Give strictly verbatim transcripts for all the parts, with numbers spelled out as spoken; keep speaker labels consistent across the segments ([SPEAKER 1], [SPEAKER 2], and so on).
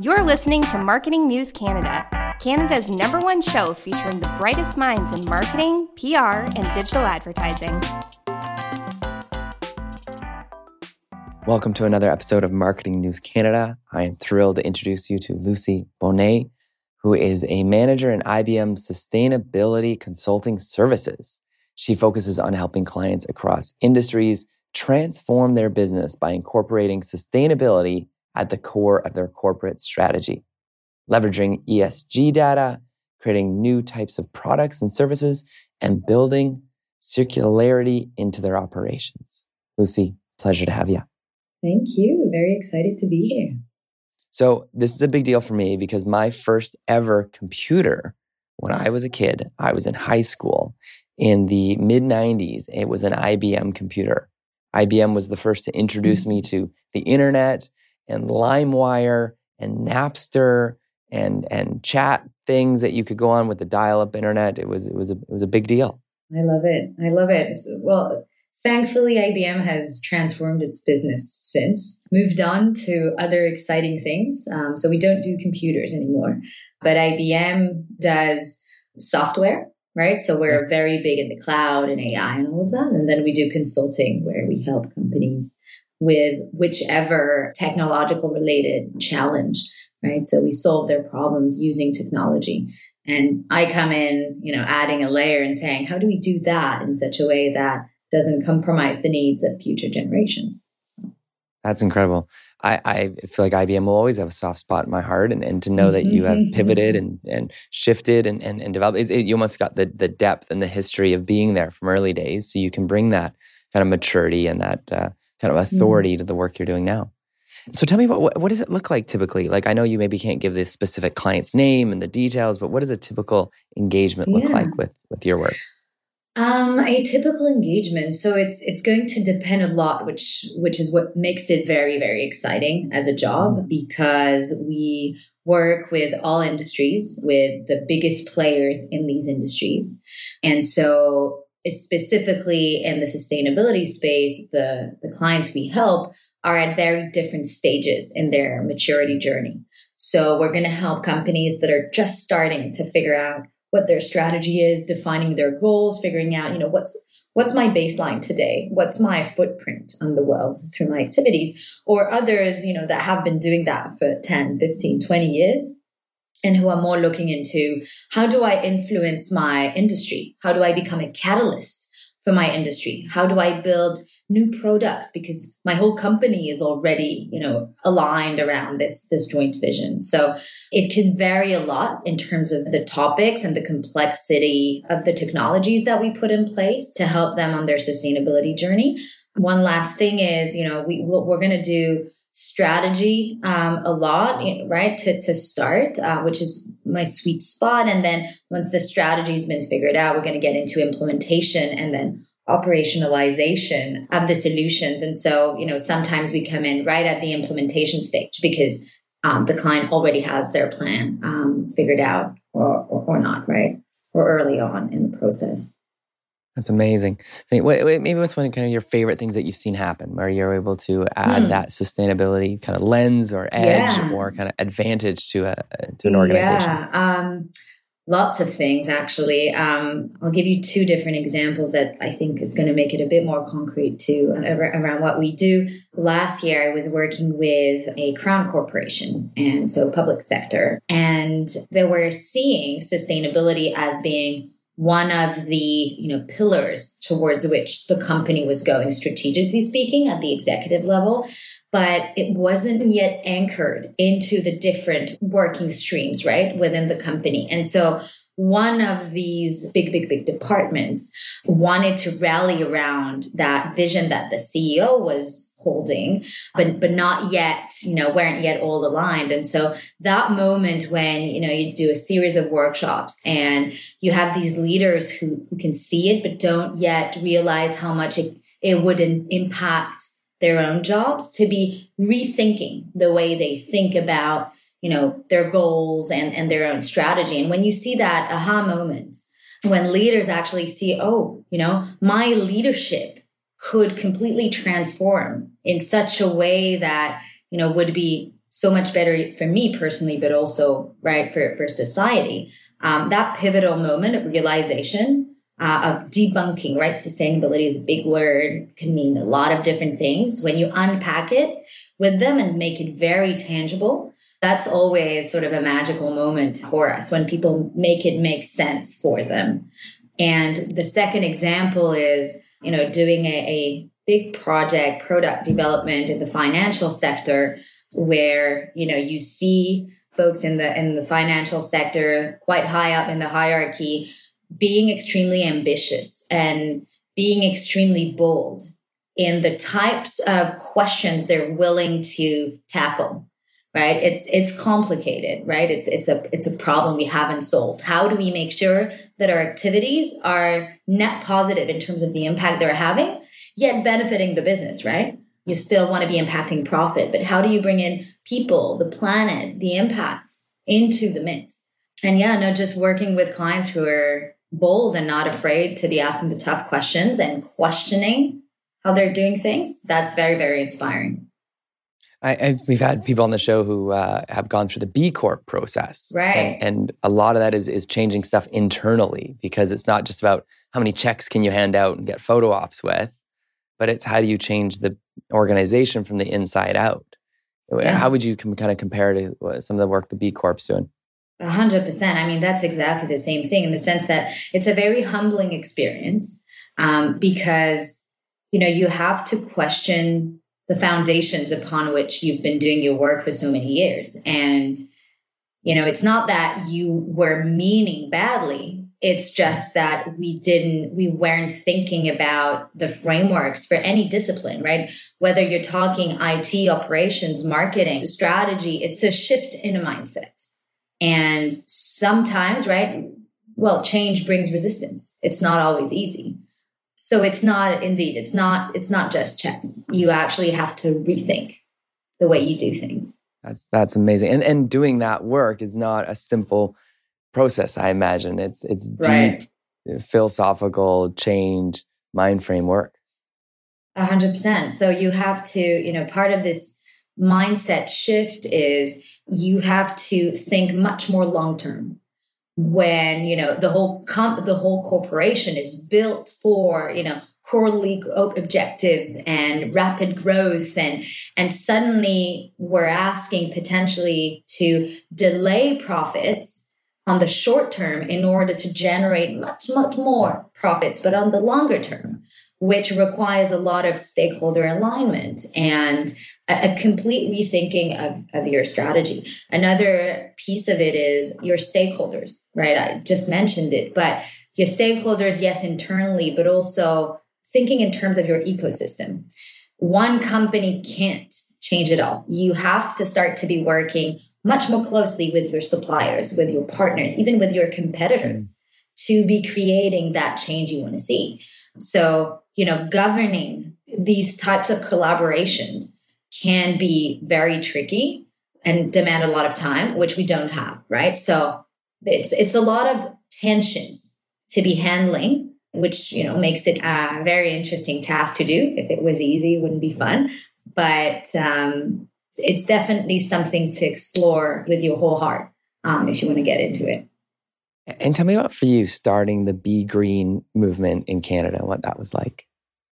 [SPEAKER 1] You're listening to Marketing News Canada, Canada's number one show featuring the brightest minds in marketing, P R, and digital advertising.
[SPEAKER 2] Welcome to another episode of Marketing News Canada. I am thrilled to introduce you to Lucy Bonnet, who is a manager in I B M Sustainability Consulting Services. She focuses on helping clients across industries transform their business by incorporating sustainability at the core of their corporate strategy, leveraging E S G data, creating new types of products and services, and building circularity into their operations. Lucy, pleasure to have you.
[SPEAKER 3] Thank you. Very excited to be here.
[SPEAKER 2] So this is a big deal for me because my first ever computer, when I was a kid, I was in high school in the mid nineties. It was an I B M computer. I B M was the first to introduce me to the internet and LimeWire and Napster and and chat things that you could go on with the dial-up internet. It was it was a it was a big deal.
[SPEAKER 3] I love it. I love it. Well, thankfully, I B M has transformed its business since, moved on to other exciting things. Um, so we don't do computers anymore, but I B M does software, right? So we're very big in the cloud and A I and all of that. And then we do consulting where we help companies with whichever technological related challenge, right? So we solve their problems using technology. And I come in, you know, adding a layer and saying, how do we do that in such a way that doesn't compromise the needs of future generations? So
[SPEAKER 2] that's incredible. I, I feel like I B M will always have a soft spot in my heart, and, and to know that you have pivoted and, and shifted and, and, and developed, it, you almost got the, the depth and the history of being there from early days. So you can bring that kind of maturity and that uh, kind of authority mm. to the work you're doing now. So tell me about what, what does it look like typically? Like, I know you maybe can't give the specific client's name and the details, but what does a typical engagement look
[SPEAKER 3] yeah.
[SPEAKER 2] like with, with your work?
[SPEAKER 3] Um, a typical engagement. So it's it's going to depend a lot, which which is what makes it very, very exciting as a job, because we work with all industries, with the biggest players in these industries. And so specifically in the sustainability space, the, the clients we help are at very different stages in their maturity journey. So we're going to help companies that are just starting to figure out what their strategy is, defining their goals, figuring out, you know, what's what's my baseline today? What's my footprint on the world through my activities? Or others, you know, that have been doing that for ten, fifteen, twenty years and who are more looking into how do I influence my industry? How do I become a catalyst for my industry? How do I build new products? Because my whole company is already, you know, aligned around this, this joint vision. So it can vary a lot in terms of the topics and the complexity of the technologies that we put in place to help them on their sustainability journey. One last thing is, you know, we, we're going to do strategy um, a lot, right, to, to start, uh, which is my sweet spot. And then once the strategy has been figured out, we're going to get into implementation and then operationalization of the solutions. And so, you know, sometimes we come in right at the implementation stage because um, the client already has their plan um, figured out or, or, or not, right? Or early on in the process.
[SPEAKER 2] That's amazing. So maybe what's one of kind of your favorite things that you've seen happen where you're able to add hmm. that sustainability kind of lens or edge yeah. or kind of advantage to a to an organization?
[SPEAKER 3] Yeah, um, lots of things actually. Um, I'll give you two different examples that I think is going to make it a bit more concrete too around what we do. Last year, I was working with a Crown Corporation, and so public sector, and they were seeing sustainability as being one of the, you know, pillars towards which the company was going, strategically speaking, at the executive level, but it wasn't yet anchored into the different working streams, right, within the company. And so one of these big, big, big departments wanted to rally around that vision that the C E O was holding, but but not yet, you know, weren't yet all aligned. And so that moment when, you know, you do a series of workshops and you have these leaders who, who can see it, but don't yet realize how much it, it would impact their own jobs, to be rethinking the way they think about, you know, their goals and, and their own strategy. And when you see that aha moment, when leaders actually see, oh, you know, my leadership could completely transform in such a way that, you know, would be so much better for me personally, but also, right, for, for society. Um, that pivotal moment of realization, uh, of debunking, right? Sustainability is a big word, can mean a lot of different things. When you unpack it with them and make it very tangible, that's always sort of a magical moment for us when people make it make sense for them. And the second example is, you know, doing a, a big project, product development in the financial sector, where, you know, you see folks in the in the financial sector quite high up in the hierarchy being extremely ambitious and being extremely bold in the types of questions they're willing to tackle. Right? It's it's complicated, right? It's it's a it's a problem we haven't solved. How do we make sure that our activities are net positive in terms of the impact they're having, yet benefiting the business, right? You still want to be impacting profit, but how do you bring in people, the planet, the impacts into the mix? And yeah, no, just working with clients who are bold and not afraid to be asking the tough questions and questioning how they're doing things. That's very, very inspiring.
[SPEAKER 2] I, I, we've had people on the show who uh, have gone through the B Corp process.
[SPEAKER 3] Right.
[SPEAKER 2] And, and a lot of that is is changing stuff internally, because it's not just about how many checks can you hand out and get photo ops with, but it's how do you change the organization from the inside out? Yeah. How would you com- kind of compare to some of the work the B Corp's doing?
[SPEAKER 3] A hundred percent. I mean, that's exactly the same thing, in the sense that it's a very humbling experience, um, because, you know, you have to question the foundations upon which you've been doing your work for so many years. And, you know, it's not that you were meaning badly. It's just that we didn't, we weren't thinking about the frameworks for any discipline, right? Whether you're talking I T, operations, marketing, strategy, it's a shift in a mindset. And sometimes, right, well, change brings resistance. It's not always easy. So it's not, indeed, it's not, it's not just checks. You actually have to rethink the way you do things.
[SPEAKER 2] That's that's amazing. And and doing that work is not a simple process, I imagine. It's it's
[SPEAKER 3] Right.
[SPEAKER 2] deep philosophical change, mind frame work.
[SPEAKER 3] A hundred percent. So you have to, you know, part of this mindset shift is you have to think much more long term. When, you know, the whole comp- the whole corporation is built for, you know, quarterly objectives and rapid growth, and and suddenly we're asking potentially to delay profits on the short term in order to generate much, much more profits, but on the longer term, which requires a lot of stakeholder alignment and a, a complete rethinking of, of your strategy. Another piece of it is your stakeholders, right? I just mentioned it, but your stakeholders, yes, internally, but also thinking in terms of your ecosystem. One company can't change it all. You have to start to be working much more closely with your suppliers, with your partners, even with your competitors, to be creating that change you want to see. So, you know, governing these types of collaborations can be very tricky and demand a lot of time, which we don't have, right? So it's it's a lot of tensions to be handling, which, you know, makes it a very interesting task to do. If it was easy, it wouldn't be fun. But um, it's definitely something to explore with your whole heart um, if you want to get into it.
[SPEAKER 2] And tell me about, for you, starting the Be Green movement in Canada, what that was like.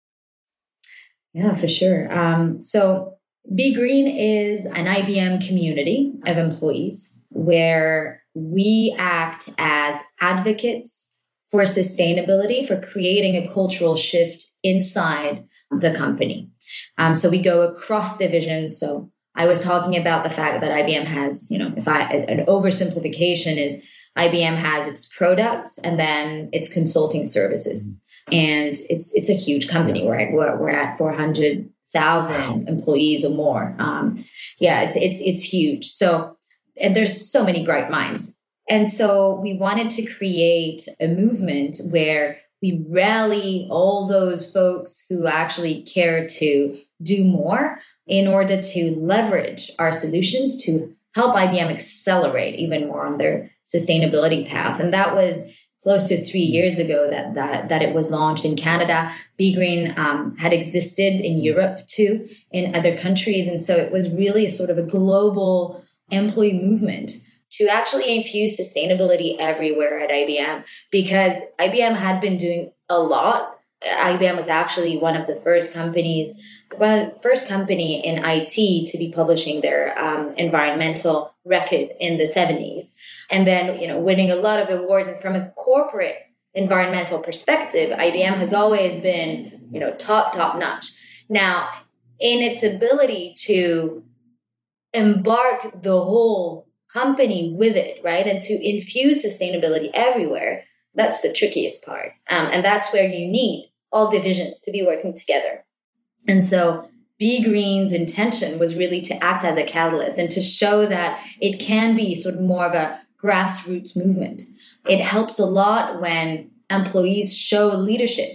[SPEAKER 3] Yeah, for sure. Um, so Be Green is an I B M community of employees where we act as advocates for sustainability, for creating a cultural shift inside the company. Um, so we go across divisions. So I was talking about the fact that I B M has, you know, if I, an oversimplification is I B M has its products and then its consulting services. Mm-hmm. And it's it's a huge company, right? We're, we're at four hundred thousand employees or more. Um, yeah, it's, it's, it's huge. So, and there's so many bright minds. And so we wanted to create a movement where we rally all those folks who actually care to do more in order to leverage our solutions to help I B M accelerate even more on their sustainability path. And that was close to three years ago that that that it was launched in Canada. BeGreen um, had existed in Europe too, in other countries, and so it was really a sort of a global employee movement to actually infuse sustainability everywhere at I B M, because I B M had been doing a lot. I B M was actually one of the first companies, well, first company in I T to be publishing their um, environmental record in the seventies. And then, you know, winning a lot of awards. And from a corporate environmental perspective, I B M has always been, you know, top, top notch. Now, in its ability to embark the whole company with it, right, and to infuse sustainability everywhere, that's the trickiest part. Um, and that's where you need all divisions to be working together. And so BeGreen's intention was really to act as a catalyst and to show that it can be sort of more of a grassroots movement. It helps a lot when employees show leadership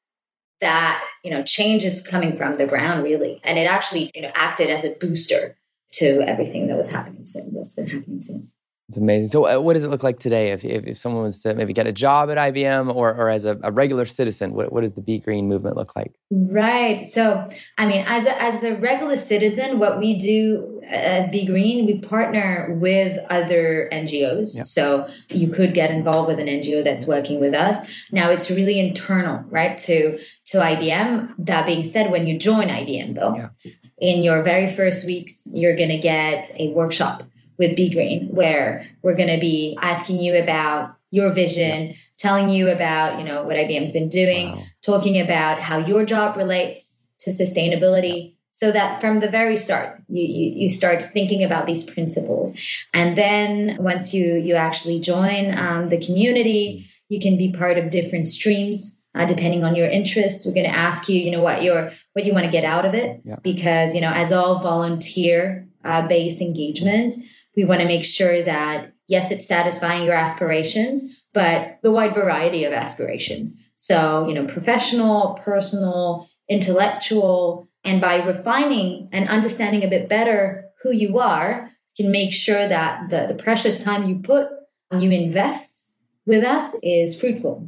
[SPEAKER 3] that, you know, change is coming from the ground, really. And it actually, you know, acted as a booster to everything that was happening since, that's been happening since.
[SPEAKER 2] It's amazing. So uh, what does it look like today if, if if someone was to maybe get a job at I B M or or as a, a regular citizen? What, what does the BeGreen movement look like?
[SPEAKER 3] Right. So, I mean, as a, as a regular citizen, what we do as BeGreen, we partner with other N G Os. Yep. So you could get involved with an N G O that's working with us. Now, it's really internal, right, to, to I B M. That being said, when you join I B M, though, yeah. in your very first weeks, you're going to get a workshop with BeGreen, where we're going to be asking you about your vision, yeah. telling you about, you know, what I B M's been doing, wow. talking about how your job relates to sustainability, yeah. so that from the very start, you, you you start thinking about these principles. And then once you you actually join um, the community, you can be part of different streams. Uh, depending on your interests, we're going to ask you, you know, what your what you want to get out of it, yeah. because, you know, as all volunteer uh, based engagement, we want to make sure that, yes, it's satisfying your aspirations, but the wide variety of aspirations. So, you know, professional, personal, intellectual, and by refining and understanding a bit better who you are, you can make sure that the, the precious time you put, you invest with us is fruitful.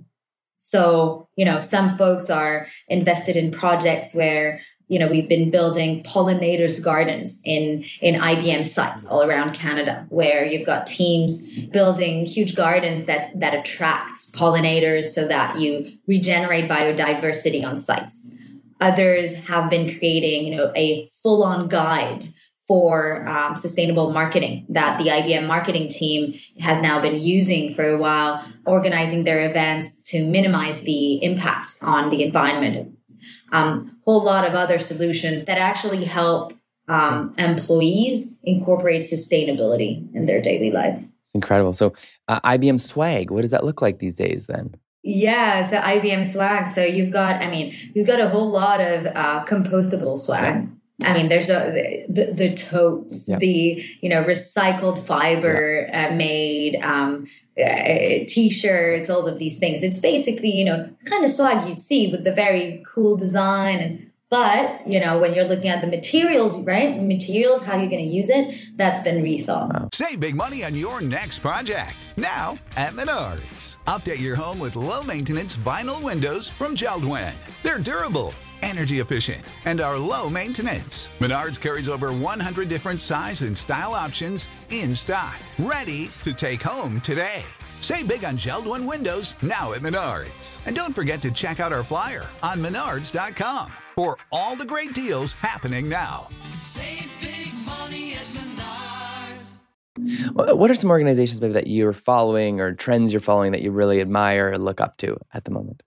[SPEAKER 3] So, you know, some folks are invested in projects where, you know, we've been building pollinators gardens in, in I B M sites all around Canada, where you've got teams building huge gardens that, that attracts pollinators so that you regenerate biodiversity on sites. Others have been creating, you know, a full-on guide for um, sustainable marketing that the I B M marketing team has now been using for a while, organizing their events to minimize the impact on the environment. Um, whole lot of other solutions that actually help um, employees incorporate sustainability in their daily lives.
[SPEAKER 2] It's incredible. So uh, I B M Swag, what does that look like these days then?
[SPEAKER 3] Yeah, so I B M Swag. So you've got, I mean, you've got a whole lot of uh, compostable swag. Yeah. I mean, there's a, the, the totes, yeah. the, you know, recycled fiber yeah. uh, made um, uh, T-shirts, all of these things. It's basically, you know, the kind of swag you'd see with the very cool design. And But, you know, when you're looking at the materials, right? Materials, how you're going to use it, that's been rethought.
[SPEAKER 2] Wow.
[SPEAKER 4] Save big money on your next project. Now at Menards. Update your home with low-maintenance vinyl windows from JELD-WEN. They're durable, energy efficient, and are low maintenance. Menards carries over one hundred different size and style options in stock, ready to take home today. Save big on JELD-WEN windows now at Menards. And don't forget to check out our flyer on menards dot com for all the great deals happening now.
[SPEAKER 5] Save big money at Menards.
[SPEAKER 2] What are some organizations maybe that you're following or trends you're following that you really admire or look up to at the moment?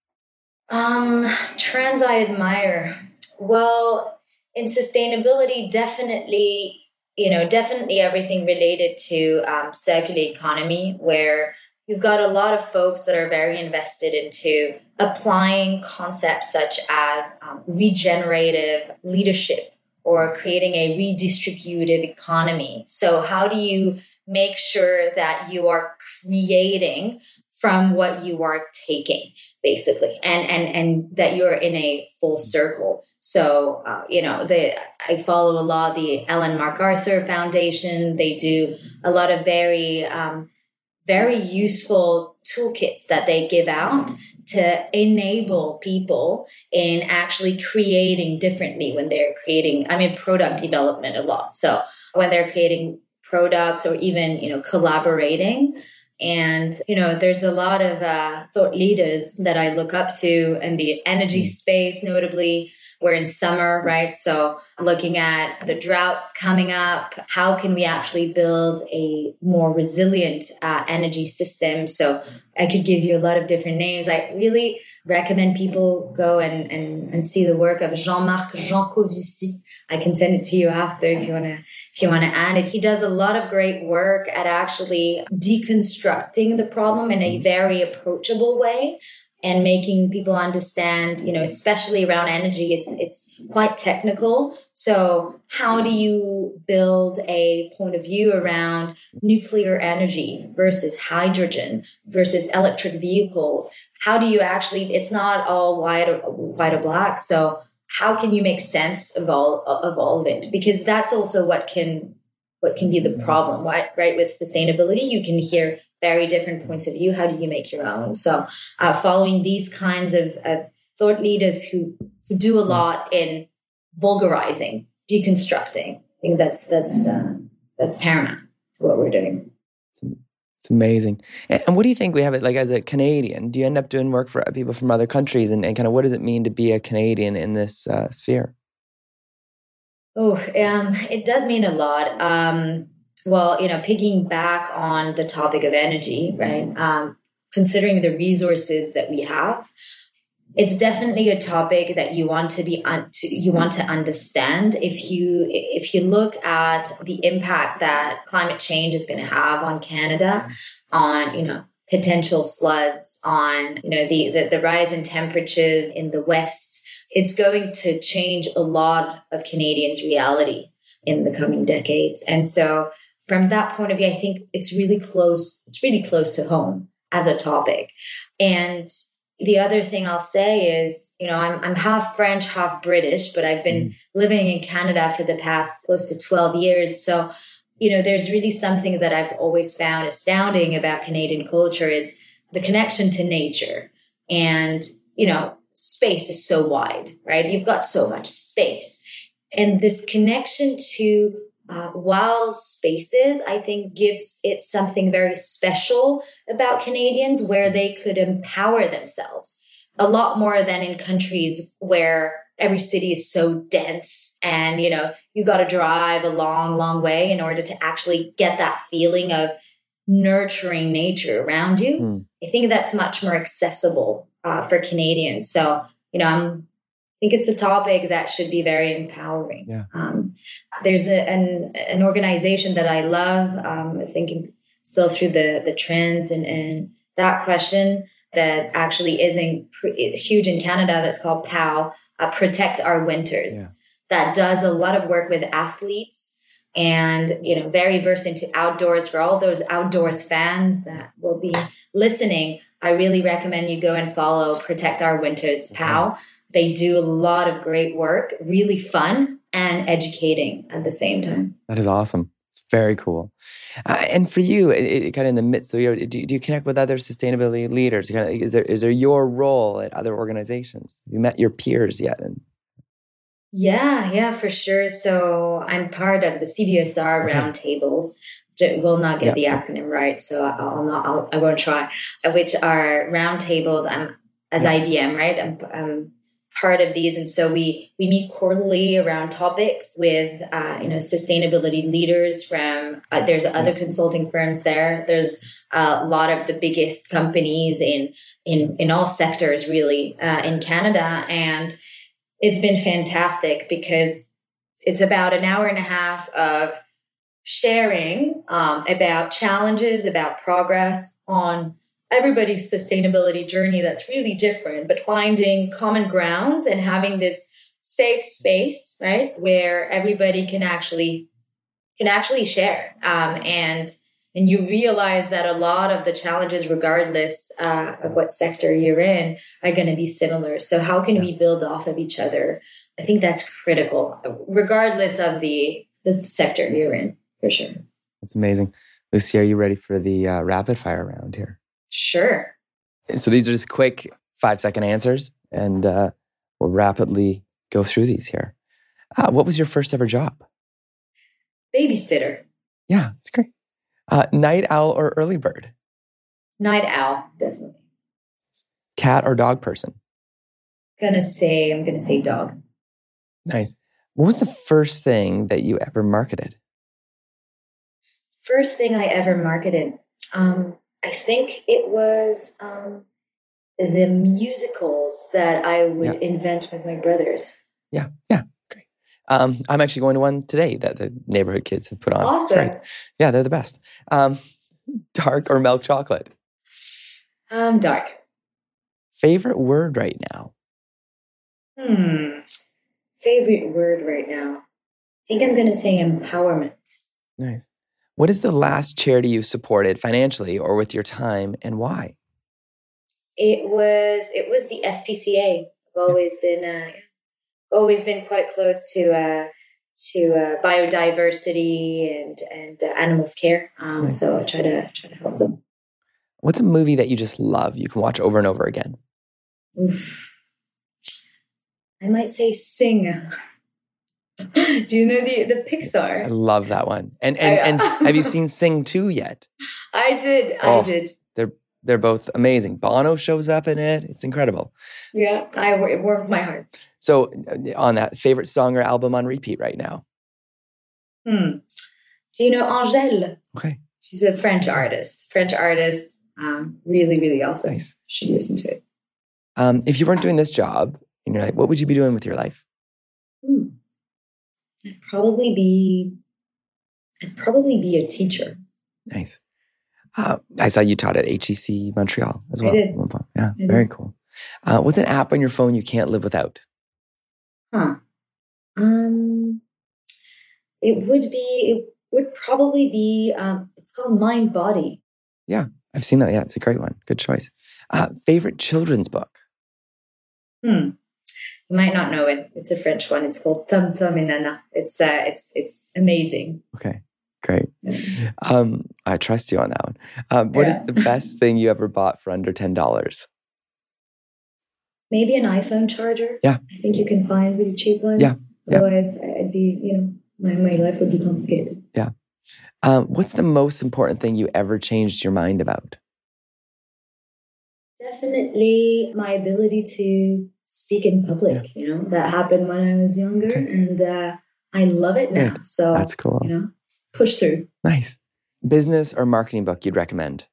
[SPEAKER 3] Um, trends I admire. Well, in sustainability, definitely, you know, definitely everything related to um, circular economy, where you've got a lot of folks that are very invested into applying concepts such as um, regenerative leadership or creating a redistributive economy. So how do you make sure that you are creating from what you are taking, basically, and and and that you're in a full circle. So, uh, you know, the I follow a lot the Ellen MacArthur Foundation. They do a lot of very, um, very useful toolkits that they give out to enable people in actually creating differently when they're creating, I mean, product development a lot. So when they're creating products or even, you know, collaborating. And, you know, there's a lot of uh, thought leaders that I look up to in the energy space, notably. We're in summer, right? So looking at the droughts coming up, how can we actually build a more resilient uh, energy system? So I could give you a lot of different names. I really recommend people go and, and, and see the work of Jean-Marc Jancovici. I can send it to you after if you want to if you want to add it. He does a lot of great work at actually deconstructing the problem in a very approachable way and making people understand, you know, especially around energy, it's it's quite technical. So how do you build a point of view around nuclear energy versus hydrogen versus electric vehicles? How do you actually, it's not all white or, white or black. So how can you make sense of all of all of it? Because that's also what can what can be the problem, right? Right, with sustainability, you can hear very different points of view. How do you make your own? So, uh, following these kinds of, of thought leaders who who do a lot in vulgarizing, deconstructing, I think that's that's uh, that's paramount to what we're doing.
[SPEAKER 2] It's amazing. And, and what do you think we have it like as a Canadian? Do you end up doing work for people from other countries? And, and kind of what does it mean to be a Canadian in this uh, sphere?
[SPEAKER 3] Oh, um, it does mean a lot. Um, well, you know, picking back on the topic of energy, right? Um, considering the resources that we have, it's definitely a topic that you want to be un- to, you want to understand. If you if you look at the impact that climate change is going to have on Canada, on you know potential floods, on you know the the, the rise in temperatures in the West, it's going to change a lot of Canadians' reality in the coming decades. And so, from that point of view, I think it's really close. It's really close to home as a topic, and the other thing I'll say is, you know, I'm I'm half French, half British, but I've been mm. living in Canada for the past close to twelve years. So, you know, there's really something that I've always found astounding about Canadian culture. It's the connection to nature. And, you know, space is so wide, right? You've got so much space. And this connection to Uh, wild spaces, I think, gives it something very special about Canadians where they could empower themselves a lot more than in countries where every city is so dense and, you know, you got to drive a long, long way in order to actually get that feeling of nurturing nature around you. Mm. I think that's much more accessible uh, for Canadians. So, you know, I'm I think it's a topic that should be very empowering. Yeah. Um, there's a, an an organization that I love. Um, I think still through the the trends and, and that question that actually isn't pre- huge in Canada. That's called P O W, uh, Protect Our Winters. Yeah. That does a lot of work with athletes and you know very versed into outdoors. For all those outdoors fans that will be listening, I really recommend you go and follow Protect Our Winters P O W. Okay. They do a lot of great work, really fun and educating at the same time.
[SPEAKER 2] That is awesome. It's very cool. Uh, and for you, it, it, kind of in the midst of your, do, do you connect with other sustainability leaders? Kind of, is there is there your role at other organizations? Have you met your peers yet? And
[SPEAKER 3] Yeah, yeah, for sure. So I'm part of the C B S R okay. roundtables. Will not get yeah. the acronym right, so I'll not. I'll, I won't try. Which are roundtables. I'm as yeah. I B M, right? I'm, I'm part of these, and so we we meet quarterly around topics with uh, you know sustainability leaders from. Uh, there's other yeah. consulting firms there. There's uh, a lot of the biggest companies in in in all sectors really uh, in Canada, and it's been fantastic because it's about an hour and a half of sharing um, about challenges, about progress on everybody's sustainability journey that's really different, but finding common grounds and having this safe space, right, where everybody can actually can actually share. Um, and and you realize that a lot of the challenges, regardless uh, of what sector you're in, are going to be similar. So how can we build off of each other? I think that's critical, regardless of the the sector you're in. For sure.
[SPEAKER 2] That's amazing. Lucy, are you ready for the uh, rapid fire round here?
[SPEAKER 3] Sure.
[SPEAKER 2] So these are just quick five second answers, and uh, we'll rapidly go through these here. Uh, what was your first ever job?
[SPEAKER 3] Babysitter.
[SPEAKER 2] Yeah, it's great. Uh, night owl or early bird?
[SPEAKER 3] Night owl, definitely.
[SPEAKER 2] Cat or dog person?
[SPEAKER 3] Gonna say, I'm gonna say dog.
[SPEAKER 2] Nice. What was the first thing that you ever marketed?
[SPEAKER 3] First thing I ever marketed. Um, I think it was um, the musicals that I would
[SPEAKER 2] Yeah.
[SPEAKER 3] invent with my brothers.
[SPEAKER 2] Yeah, yeah, great. Um, I'm actually going to one today that the neighborhood kids have put on. It's
[SPEAKER 3] Awesome.
[SPEAKER 2] great. Yeah, they're the best. Um, dark or milk chocolate?
[SPEAKER 3] Um, dark.
[SPEAKER 2] Favorite word right now?
[SPEAKER 3] Hmm. Favorite word right now. I think I'm gonna say empowerment.
[SPEAKER 2] Nice. What is the last charity you supported financially or with your time, and why?
[SPEAKER 3] It was it was the S P C A. I've always been uh, always been quite close to uh, to uh, biodiversity and and uh, animals care. Um,
[SPEAKER 2] Nice.
[SPEAKER 3] So I try to try to help them.
[SPEAKER 2] What's a movie that you just love, you can watch over and over again?
[SPEAKER 3] Oof. I might say Sing. Do you know the the
[SPEAKER 2] I
[SPEAKER 3] Pixar?
[SPEAKER 2] love that one. And and,
[SPEAKER 3] I-
[SPEAKER 2] and s- have you seen Sing two yet?
[SPEAKER 3] I did.
[SPEAKER 2] Oh.
[SPEAKER 3] I did.
[SPEAKER 2] They're they're both amazing. Bono shows up in it. It's incredible.
[SPEAKER 3] Yeah. I it warms my heart.
[SPEAKER 2] So uh, on that, favorite song or album on repeat right now?
[SPEAKER 3] Hmm. Do you know Angèle?
[SPEAKER 2] Okay,
[SPEAKER 3] She's a French artist. French artist. Um, really, really awesome.
[SPEAKER 2] nice.
[SPEAKER 3] Should listen to it.
[SPEAKER 2] Um, if you weren't doing this job, and you're like, what would you be doing with your life?
[SPEAKER 3] Hmm. I'd probably be. I'd probably be a teacher.
[SPEAKER 2] Nice. Uh, I saw you taught at H E C Montreal as
[SPEAKER 3] I
[SPEAKER 2] well.
[SPEAKER 3] did.
[SPEAKER 2] at one point. Yeah,
[SPEAKER 3] I
[SPEAKER 2] very
[SPEAKER 3] did.
[SPEAKER 2] cool. Uh, what's an app on your phone you can't live without?
[SPEAKER 3] Huh. Um. It would be. It would probably be. Um. It's called Mind Body.
[SPEAKER 2] I've seen that. Yeah, it's a great one. Good choice. Uh, favorite children's book?
[SPEAKER 3] Hmm. You might not know it. It's a French one. It's called Tum Tum et Nana. It's uh. It's it's amazing.
[SPEAKER 2] Okay, great.
[SPEAKER 3] Yeah.
[SPEAKER 2] Um, I trust you on that one. Um, what is
[SPEAKER 3] Yeah.
[SPEAKER 2] the best thing you ever bought for under ten dollars?
[SPEAKER 3] Maybe an iPhone charger.
[SPEAKER 2] Yeah.
[SPEAKER 3] I think you can find really cheap ones.
[SPEAKER 2] Yeah. Yeah.
[SPEAKER 3] Otherwise, I'd be. You know, my my life would be complicated.
[SPEAKER 2] Um, what's the most important thing you ever changed your mind about?
[SPEAKER 3] Definitely my ability to speak in public. You know, that happened when I was younger,
[SPEAKER 2] Okay.
[SPEAKER 3] and uh, I love it now.
[SPEAKER 2] Good.
[SPEAKER 3] So
[SPEAKER 2] That's cool.
[SPEAKER 3] you know, push through.
[SPEAKER 2] Nice. Business or marketing book you'd recommend?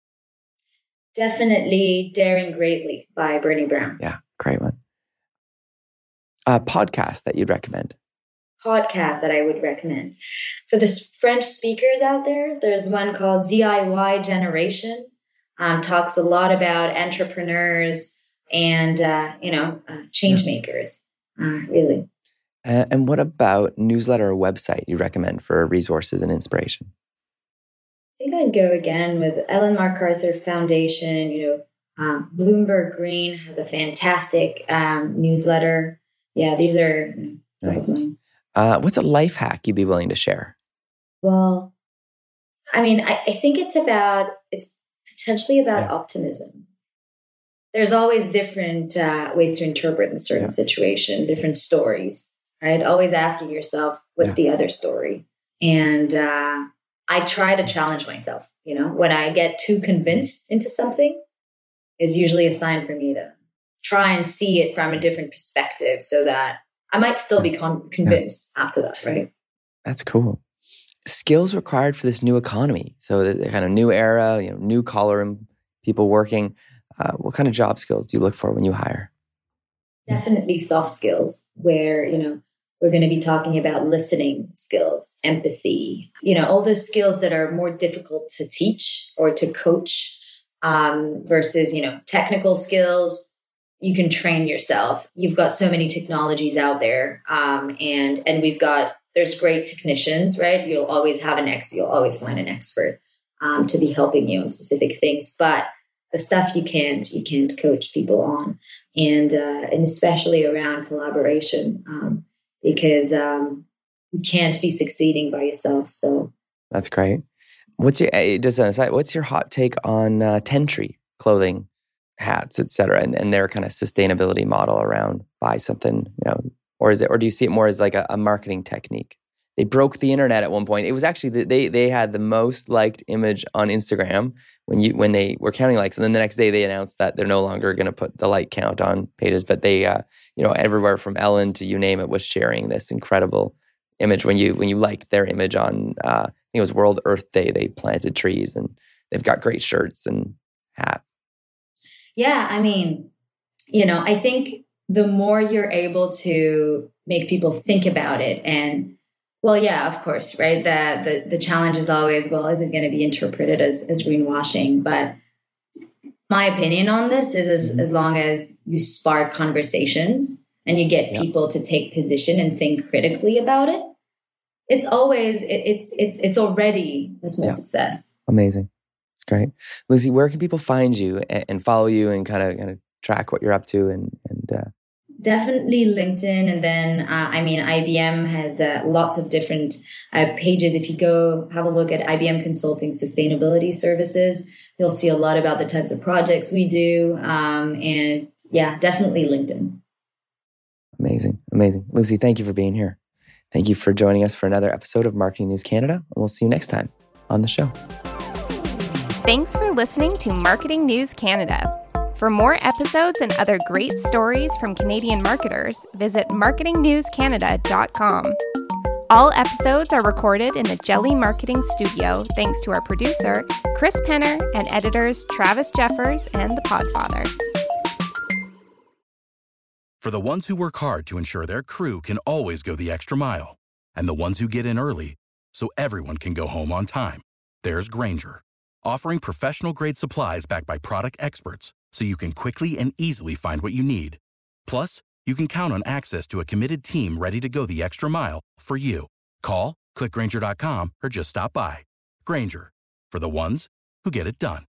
[SPEAKER 3] Definitely Daring Greatly by Bernie Brown.
[SPEAKER 2] Yeah, great one. A podcast that you'd recommend?
[SPEAKER 3] Podcast that I would recommend. For the s- French speakers out there, there's one called D I Y Generation. Um, talks a lot about entrepreneurs and, uh, you know, uh, change makers, uh, really.
[SPEAKER 2] Uh, and what about newsletter or website you recommend for resources and inspiration?
[SPEAKER 3] I think I'd go again with Ellen MacArthur Foundation. You know, um, Bloomberg Green has a fantastic um, newsletter. Yeah, these are you know, top
[SPEAKER 2] Nice.
[SPEAKER 3] of mine.
[SPEAKER 2] Uh, what's a life hack you'd be willing to share?
[SPEAKER 3] Well, I mean, I, I think it's about, it's potentially about
[SPEAKER 2] Yeah.
[SPEAKER 3] optimism. There's always different uh, ways to interpret a certain
[SPEAKER 2] Yeah.
[SPEAKER 3] situation, different stories, right? Always asking yourself, what's
[SPEAKER 2] Yeah.
[SPEAKER 3] the other story? And uh, I try to challenge myself. You know, when I get too convinced into something, is usually a sign for me to try and see it from a different perspective so that I might still be con- convinced after that, right?
[SPEAKER 2] That's cool. Skills required for this new economy. So the, the kind of new era, you know, new collar and people working. Uh, what kind of job skills do you look for when you hire?
[SPEAKER 3] Definitely soft skills where, you know, we're going to be talking about listening skills, empathy, you know, all those skills that are more difficult to teach or to coach um, versus, you know, technical skills. You can train yourself. You've got so many technologies out there. Um, and, and we've got, there's great technicians, right? You'll always have an ex, you'll always find an expert um, to be helping you on specific things. But the stuff you can't, you can't coach people on. And, uh, and especially around collaboration, um, because um, you can't be succeeding by yourself. So
[SPEAKER 2] That's great. What's your, just on a side, what's your hot take on uh, Tentree clothing, hats, et cetera, and, and their kind of sustainability model around buy something, you know, or is it, or do you see it more as like a, a marketing technique? They broke the internet at one point. It was actually, the, they they had the most liked image on Instagram when you when they were counting likes. And then the next day they announced that they're no longer going to put the like count on pages. But they, uh, you know, everywhere from Ellen to you name it was sharing this incredible image. When you when you liked their image on, uh, I think it was World Earth Day, they planted trees and they've got great shirts and hats.
[SPEAKER 3] Yeah, I mean, you know, I think the more you're able to make people think about it and well, yeah, of course, right? The, the the challenge is always, well, is it going to be interpreted as, as greenwashing? But my opinion on this is as, mm-hmm. as long as you spark conversations and you get yep. people to take position and think critically about it, it's always, it, it's it's it's already a small yeah. success.
[SPEAKER 2] Amazing. It's great. Lucy, where can people find you and, and follow you and kind of kind of track what you're up to and, and uh,
[SPEAKER 3] Definitely LinkedIn. And then, uh, I mean, I B M has uh, lots of different uh, pages. If you go have a look at I B M Consulting Sustainability Services, you'll see a lot about the types of projects we do. Um, and yeah, definitely LinkedIn.
[SPEAKER 2] Amazing. Amazing. Lucy, thank you for being here. Thank you for joining us for another episode of Marketing News Canada. And we'll see you next time on the show.
[SPEAKER 1] Thanks for listening to Marketing News Canada. For more episodes and other great stories from Canadian marketers, visit marketing news canada dot com. All episodes are recorded in the Jelly Marketing Studio thanks to our producer, Chris Penner, and editors Travis Jeffers and The Podfather.
[SPEAKER 6] For the ones who work hard to ensure their crew can always go the extra mile, and the ones who get in early so everyone can go home on time, there's Grainger, offering professional-grade supplies backed by product experts, so you can quickly and easily find what you need. Plus, you can count on access to a committed team ready to go the extra mile for you. Call, click Grainger dot com, or just stop by. Grainger, for the ones who get it done.